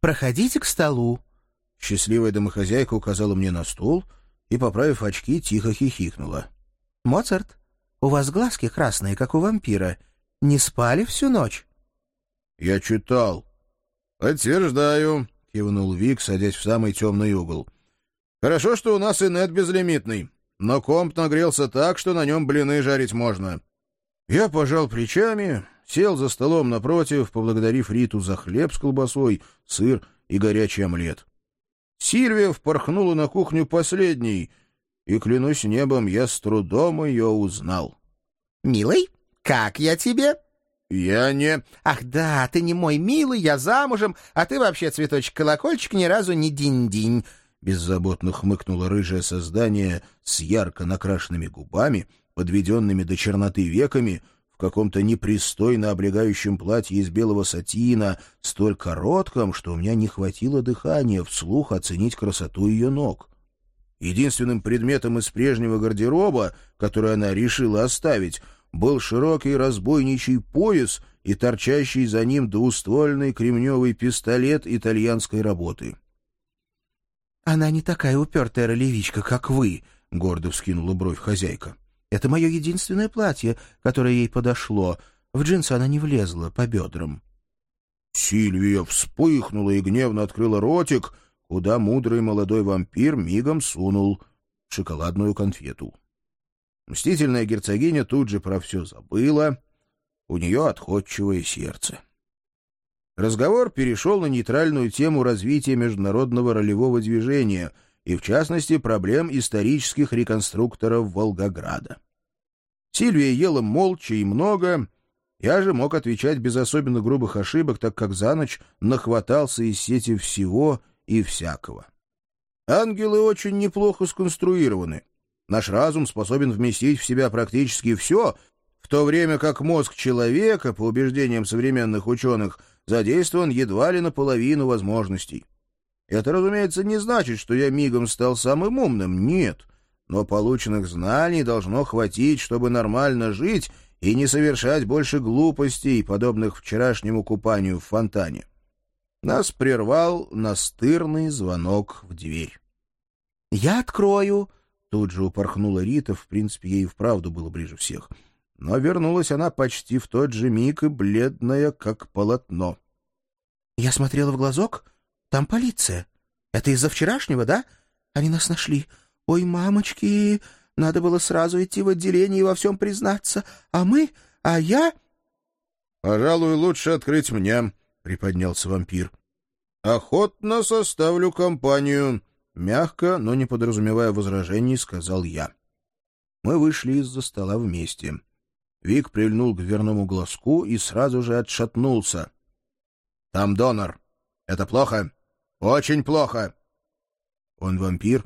проходите к столу». Счастливая домохозяйка указала мне на стул и, поправив очки, тихо хихикнула. «Моцарт, у вас глазки красные, как у вампира. Не спали всю ночь?» «Я читал». «Подтверждаю», — кивнул Вик, садясь в самый темный угол. «Хорошо, что у нас и нет безлимитный, но комп нагрелся так, что на нем блины жарить можно». Я пожал плечами, сел за столом напротив, поблагодарив Риту за хлеб с колбасой, сыр и горячий омлет. Сильвия впорхнула на кухню последней, и, клянусь небом, я с трудом ее узнал. «Милый, как я тебе?» «Я не...» «Ах да, ты не мой милый, я замужем, а ты вообще, цветочек-колокольчик, ни разу не динь-динь». Беззаботно хмыкнуло рыжее создание с ярко накрашенными губами, подведенными до черноты веками, в каком-то непристойно облегающем платье из белого сатина, столь коротком, что у меня не хватило дыхания вслух оценить красоту ее ног. Единственным предметом из прежнего гардероба, который она решила оставить, был широкий разбойничий пояс и торчащий за ним двуствольный кремневый пистолет итальянской работы. «Она не такая упертая ролевичка, как вы», — гордо вскинула бровь хозяйка. «Это мое единственное платье, которое ей подошло. В джинсы она не влезла по бедрам». Сильвия вспыхнула и гневно открыла ротик, куда мудрый молодой вампир мигом сунул шоколадную конфету. Мстительная герцогиня тут же про все забыла. У нее отходчивое сердце. Разговор перешел на нейтральную тему развития международного ролевого движения и, в частности, проблем исторических реконструкторов Волгограда. Сильвия ела молча и много. Я же мог отвечать без особенно грубых ошибок, так как за ночь нахватался из сети всего и всякого. Ангелы очень неплохо сконструированы. Наш разум способен вместить в себя практически все, в то время как мозг человека, по убеждениям современных ученых, задействован едва ли наполовину возможностей. Это, разумеется, не значит, что я мигом стал самым умным, нет, но полученных знаний должно хватить, чтобы нормально жить и не совершать больше глупостей, подобных вчерашнему купанию в фонтане. Нас прервал настырный звонок в дверь. «Я открою», — тут же упорхнула Рита, в принципе, ей и вправду было ближе всех. Но вернулась она почти в тот же миг и бледная, как полотно. «Я смотрела в глазок. Там полиция. Это из-за вчерашнего, да? Они нас нашли. Ой, мамочки, надо было сразу идти в отделение и во всем признаться. А я...» «Пожалуй, лучше открыть мне», — приподнялся вампир. «Охотно составлю компанию», — мягко, но не подразумевая возражений, сказал я. Мы вышли из-за стола вместе. Вик прильнул к дверному глазку и сразу же отшатнулся. «Там донор. Это плохо. Очень плохо». «Он вампир?»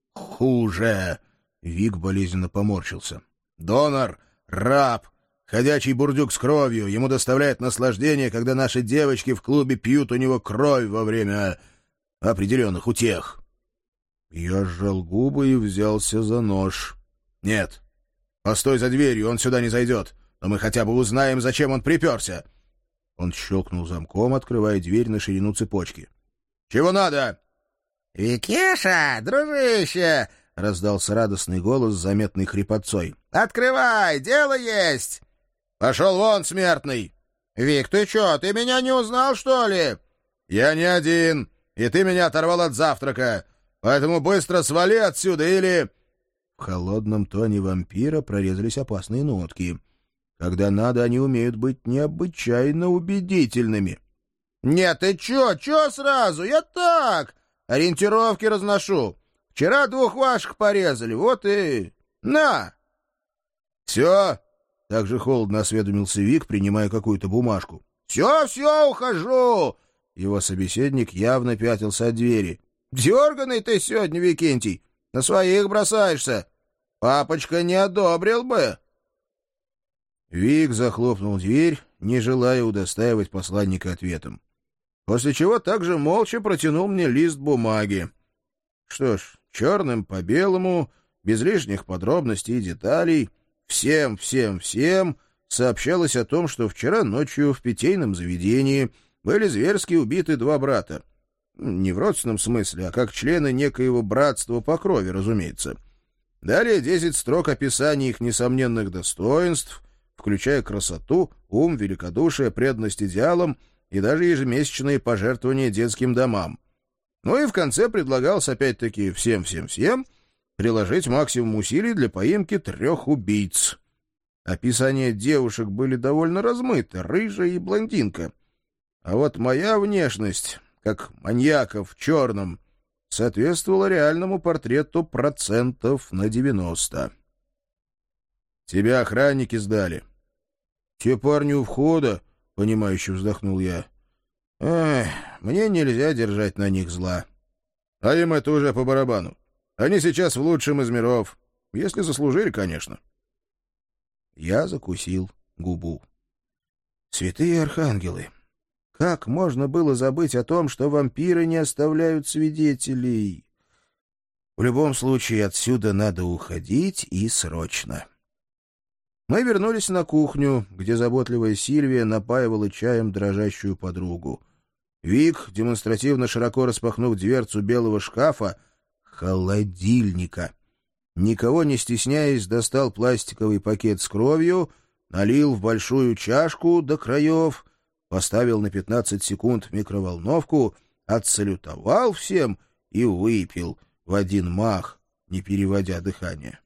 «Хуже!» — Вик болезненно поморщился. «Донор — раб, ходячий бурдюк с кровью. Ему доставляет наслаждение, когда наши девочки в клубе пьют у него кровь во время определенных утех». Я сжал губы и взялся за нож. «Нет. Постой за дверью, он сюда не зайдет. Но мы хотя бы узнаем, зачем он приперся». Он щелкнул замком, открывая дверь на ширину цепочки. «Чего надо?» «Викеша, дружище!» — раздался радостный голос с заметной хрипотцой. «Открывай, дело есть!» «Пошел вон, смертный!» «Вик, ты что, ты меня не узнал, что ли?» «Я не один, и ты меня оторвал от завтрака, поэтому быстро свали отсюда или...» В холодном тоне вампира прорезались опасные нотки. Когда надо, они умеют быть необычайно убедительными. «Нет, ты чё сразу? Я так, ориентировки разношу. Вчера 2 ваших порезали, вот и... На!» «Все?» — так же холодно осведомился Вик, принимая какую-то бумажку. «Все, ухожу!» Его собеседник явно пятился от двери. «Дерганый ты сегодня, Викентий, на своих бросаешься. Папочка не одобрил бы». Вик захлопнул дверь, не желая удостаивать посланника ответом. После чего также молча протянул мне лист бумаги. Что ж, черным по белому, без лишних подробностей и деталей, всем сообщалось о том, что вчера ночью в питейном заведении были зверски убиты 2 брата. Не в родственном смысле, а как члены некоего братства по крови, разумеется. Далее 10 строк описания их несомненных достоинств, включая красоту, ум, великодушие, преданность идеалам и даже ежемесячные пожертвования детским домам. Ну и в конце предлагалось опять-таки всем приложить максимум усилий для поимки 3 убийц. Описания девушек были довольно размыты, рыжая и блондинка. А вот моя внешность, как маньяка в черном, соответствовала реальному портрету 90%. Тебя охранники сдали. Те парни у входа, — понимающе вздохнул я. Мне нельзя держать на них зла. А им это уже по барабану. Они сейчас в лучшем из миров. Если заслужили, конечно. Я закусил губу. Святые архангелы! Как можно было забыть о том, что вампиры не оставляют свидетелей? В любом случае, отсюда надо уходить и срочно. Мы вернулись на кухню, где заботливая Сильвия напаивала чаем дрожащую подругу. Вик, демонстративно широко распахнув дверцу белого шкафа, холодильника, никого не стесняясь, достал пластиковый пакет с кровью, налил в большую чашку до краев, поставил на 15 секунд в микроволновку, отсалютовал всем и выпил в один мах, не переводя дыхание.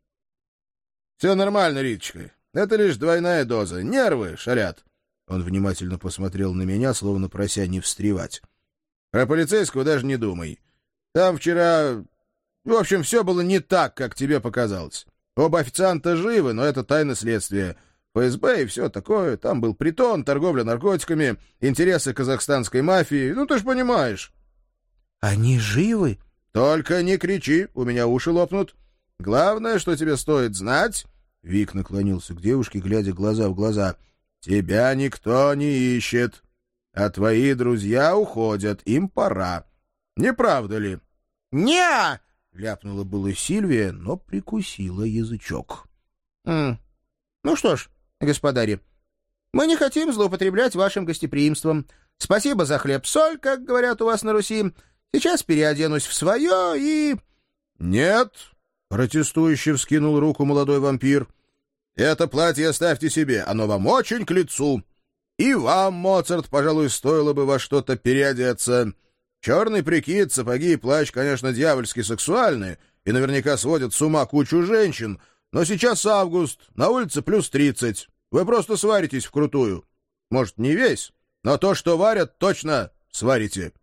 — Все нормально, Риточка. Это лишь двойная доза. Нервы шалят. Он внимательно посмотрел на меня, словно прося не встревать. — Про полицейского даже не думай. Там вчера... В общем, все было не так, как тебе показалось. Оба официанта живы, но это тайна следствия. ФСБ и все такое. Там был притон, торговля наркотиками, интересы казахстанской мафии. Ну, ты ж понимаешь. — Они живы? — Только не кричи, у меня уши лопнут. Главное, что тебе стоит знать... Вик наклонился к девушке, глядя глаза в глаза. — Тебя никто не ищет, а твои друзья уходят, им пора. Не правда ли? — Не! — ляпнула было Сильвия, но прикусила язычок. — Ну что ж, господари, мы не хотим злоупотреблять вашим гостеприимством. Спасибо за хлеб-соль, как говорят у вас на Руси. Сейчас переоденусь в свое и... — Нет! — протестующе вскинул руку молодой вампир. — Это платье оставьте себе, оно вам очень к лицу. И вам, Моцарт, пожалуй, стоило бы во что-то переодеться. Черный прикид, сапоги и плащ, конечно, дьявольски сексуальны и наверняка сводят с ума кучу женщин, но сейчас август, на улице плюс 30. Вы просто сваритесь вкрутую. Может, не весь, но то, что варят, точно сварите.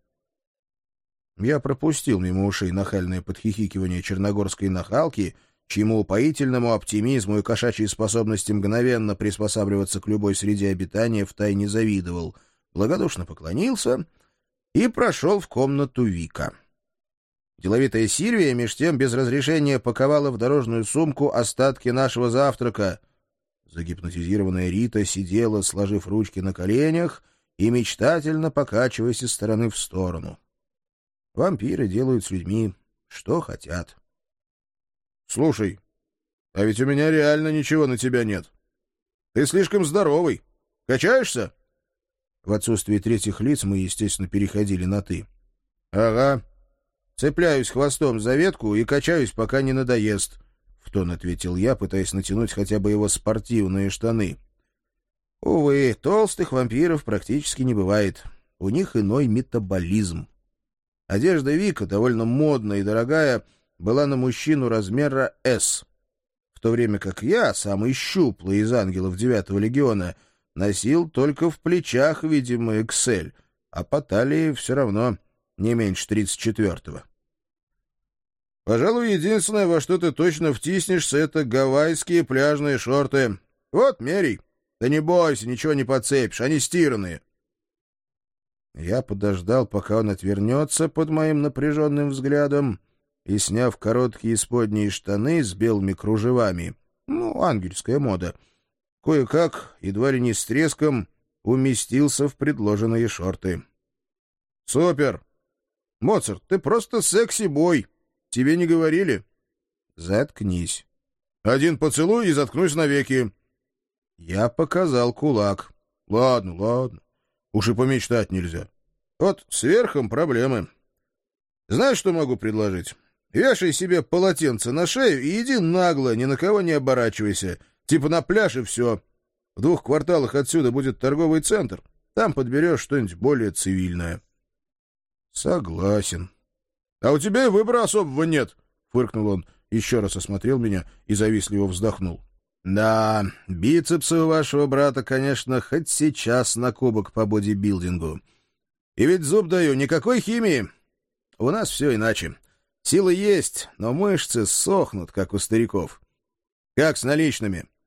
Я пропустил мимо ушей нахальное подхихикивание черногорской нахалки, чьему упоительному оптимизму и кошачьей способности мгновенно приспосабливаться к любой среде обитания втайне завидовал, благодушно поклонился и прошел в комнату Вика. Деловитая Сильвия меж тем без разрешения паковала в дорожную сумку остатки нашего завтрака. Загипнотизированная Рита сидела, сложив ручки на коленях и мечтательно покачиваясь из стороны в сторону. Вампиры делают с людьми, что хотят. — Слушай, а ведь у меня реально ничего на тебя нет. Ты слишком здоровый. Качаешься? В отсутствие третьих лиц мы, естественно, переходили на «ты». — Ага. Цепляюсь хвостом за ветку и качаюсь, пока не надоест, — в тон ответил я, пытаясь натянуть хотя бы его спортивные штаны. Увы, толстых вампиров практически не бывает. У них иной метаболизм. Одежда Вика, довольно модная и дорогая, была на мужчину размера «С», в то время как я, самый щуплый из ангелов 9-го легиона, носил только в плечах, видимо, XL, а по талии все равно не меньше 34-го. Пожалуй, единственное, во что ты точно втиснешься, это гавайские пляжные шорты. Вот, мерей. Да не бойся, ничего не подцепишь, они стиранные. Я подождал, пока он отвернется под моим напряженным взглядом, и, сняв короткие исподние штаны с белыми кружевами, ангельская мода, кое-как, едва ли не с треском, уместился в предложенные шорты. — Супер! Моцарт, ты просто секси-бой. Тебе не говорили? — Заткнись. — Один поцелуй и заткнусь навеки. Я показал кулак. — Ладно, ладно. Уж и помечтать нельзя. Вот с верхом проблемы. Знаешь, что могу предложить? Вешай себе полотенце на шею и иди нагло, ни на кого не оборачивайся. Типа на пляж и все. В 2 кварталах отсюда будет торговый центр. Там подберешь что-нибудь более цивильное. — Согласен. — А у тебя и выбора особого нет, — фыркнул он, еще раз осмотрел меня и завистливо вздохнул. — Да, бицепсы у вашего брата, конечно, хоть сейчас на кубок по бодибилдингу. И ведь зуб даю, никакой химии. У нас все иначе. Силы есть, но мышцы сохнут, как у стариков. Как с наличными?